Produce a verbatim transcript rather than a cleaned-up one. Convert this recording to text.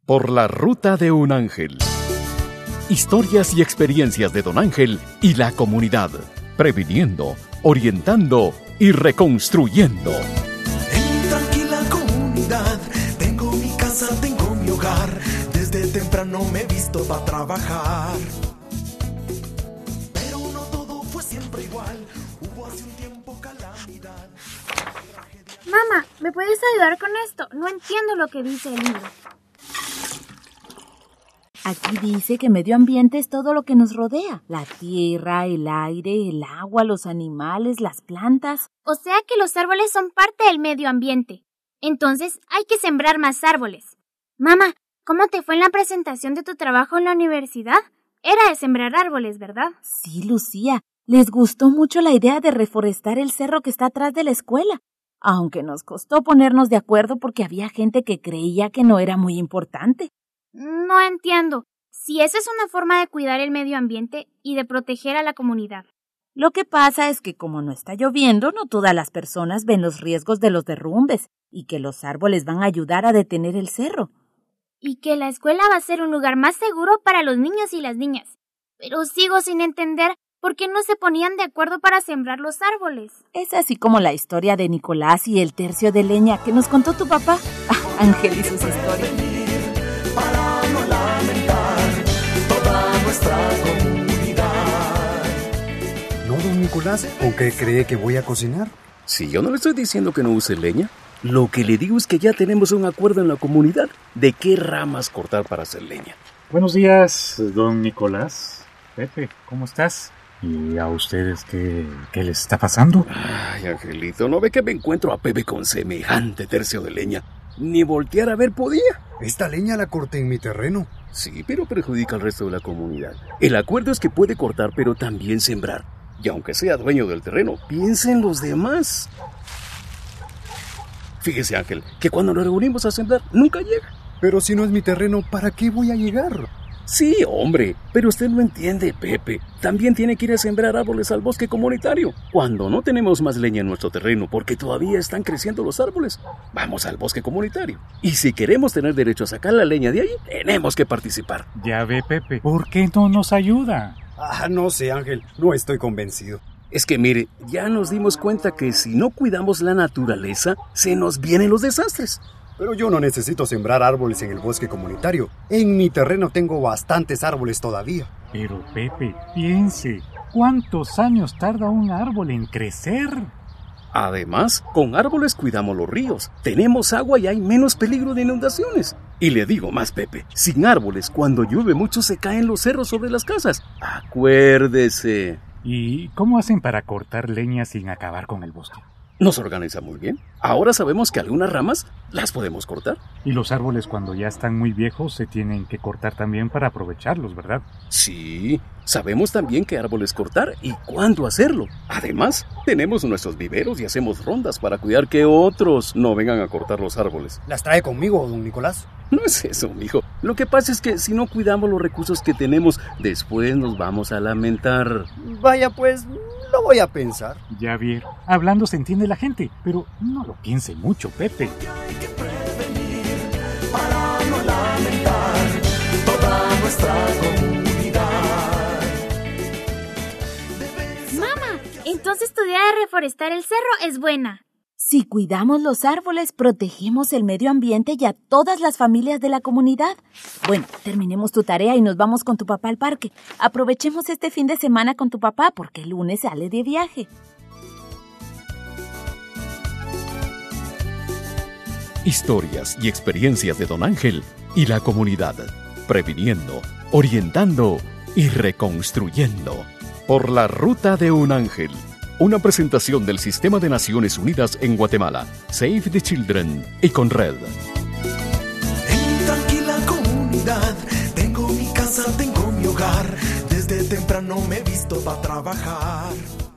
Por la ruta de un ángel. Historias y experiencias de Don Ángel y la comunidad. Previniendo, orientando y reconstruyendo. En mi tranquila comunidad tengo mi casa, tengo mi hogar. Desde temprano me he visto para trabajar. Pero no todo fue siempre igual. Hubo hace un tiempo calamidad. Mamá, ¿me puedes ayudar con esto? No entiendo lo que dice el libro. Aquí dice que medio ambiente es todo lo que nos rodea. La tierra, el aire, el agua, los animales, las plantas. O sea que los árboles son parte del medio ambiente. Entonces hay que sembrar más árboles. Mamá, ¿cómo te fue en la presentación de tu trabajo en la universidad? Era de sembrar árboles, ¿verdad? Sí, Lucía. Les gustó mucho la idea de reforestar el cerro que está atrás de la escuela. Aunque nos costó ponernos de acuerdo porque había gente que creía que no era muy importante. No entiendo. Si esa es una forma de cuidar el medio ambiente y de proteger a la comunidad. Lo que pasa es que como no está lloviendo, no todas las personas ven los riesgos de los derrumbes y que los árboles van a ayudar a detener el cerro. Y que la escuela va a ser un lugar más seguro para los niños y las niñas. Pero sigo sin entender por qué no se ponían de acuerdo para sembrar los árboles. Es así como la historia de Nicolás y el tercio de leña que nos contó tu papá. Ah, Ángel y sus historias. Para no lamentar toda nuestra comunidad. ¿No, don Nicolás? ¿O qué cree que voy a cocinar? Si yo no le estoy diciendo que no use leña, lo que le digo es que ya tenemos un acuerdo en la comunidad de qué ramas cortar para hacer leña. Buenos días, don Nicolás. Pepe, ¿cómo estás? ¿Y a ustedes qué, qué les está pasando? Ay, Angelito, ¿no ve que me encuentro a Pepe con semejante tercio de leña? Ni voltear a ver podía. Esta leña la corté en mi terreno. Sí, pero perjudica al resto de la comunidad. El acuerdo es que puede cortar, pero también sembrar. Y aunque sea dueño del terreno, piensa en los demás. Fíjese, Ángel, que cuando nos reunimos a sembrar, nunca llega. Pero si no es mi terreno, ¿para qué voy a llegar? Sí, hombre, pero usted no entiende, Pepe. También tiene que ir a sembrar árboles al bosque comunitario. Cuando no tenemos más leña en nuestro terreno porque todavía están creciendo los árboles, vamos al bosque comunitario. Y si queremos tener derecho a sacar la leña de ahí, tenemos que participar. Ya ve, Pepe, ¿por qué no nos ayuda? Ah, no sé, Ángel, no estoy convencido. Es que mire, ya nos dimos cuenta que si no cuidamos la naturaleza, se nos vienen los desastres. Pero yo no necesito sembrar árboles en el bosque comunitario. En mi terreno tengo bastantes árboles todavía. Pero, Pepe, piense, ¿cuántos años tarda un árbol en crecer? Además, con árboles cuidamos los ríos, tenemos agua y hay menos peligro de inundaciones. Y le digo más, Pepe, sin árboles, cuando llueve mucho se caen los cerros sobre las casas. Acuérdese. ¿Y cómo hacen para cortar leña sin acabar con el bosque? Nos organizamos bien. Ahora sabemos que algunas ramas las podemos cortar. Y los árboles cuando ya están muy viejos se tienen que cortar también para aprovecharlos, ¿verdad? Sí, sabemos también qué árboles cortar y cuándo hacerlo. Además, tenemos nuestros viveros y hacemos rondas para cuidar que otros no vengan a cortar los árboles. ¿Las trae conmigo, don Nicolás? No es eso, mijo. Lo que pasa es que si no cuidamos los recursos que tenemos, después nos vamos a lamentar. Vaya, pues, lo voy a pensar. Ya vieron, hablando se entiende la gente, pero no lo piense mucho, Pepe. Hay que prevenir para no lamentar toda nuestra comunidad. Mamá, entonces tu idea de reforestar el cerro es buena. Si cuidamos los árboles, protegemos el medio ambiente y a todas las familias de la comunidad. Bueno, terminemos tu tarea y nos vamos con tu papá al parque. Aprovechemos este fin de semana con tu papá porque el lunes sale de viaje. Historias y experiencias de Don Ángel y la comunidad. Previniendo, orientando y reconstruyendo. Por la ruta de un ángel. Una presentación del Sistema de Naciones Unidas en Guatemala, Save the Children y Conred. En mi tranquila comunidad tengo mi casa, tengo mi hogar. Desde temprano me he visto para trabajar.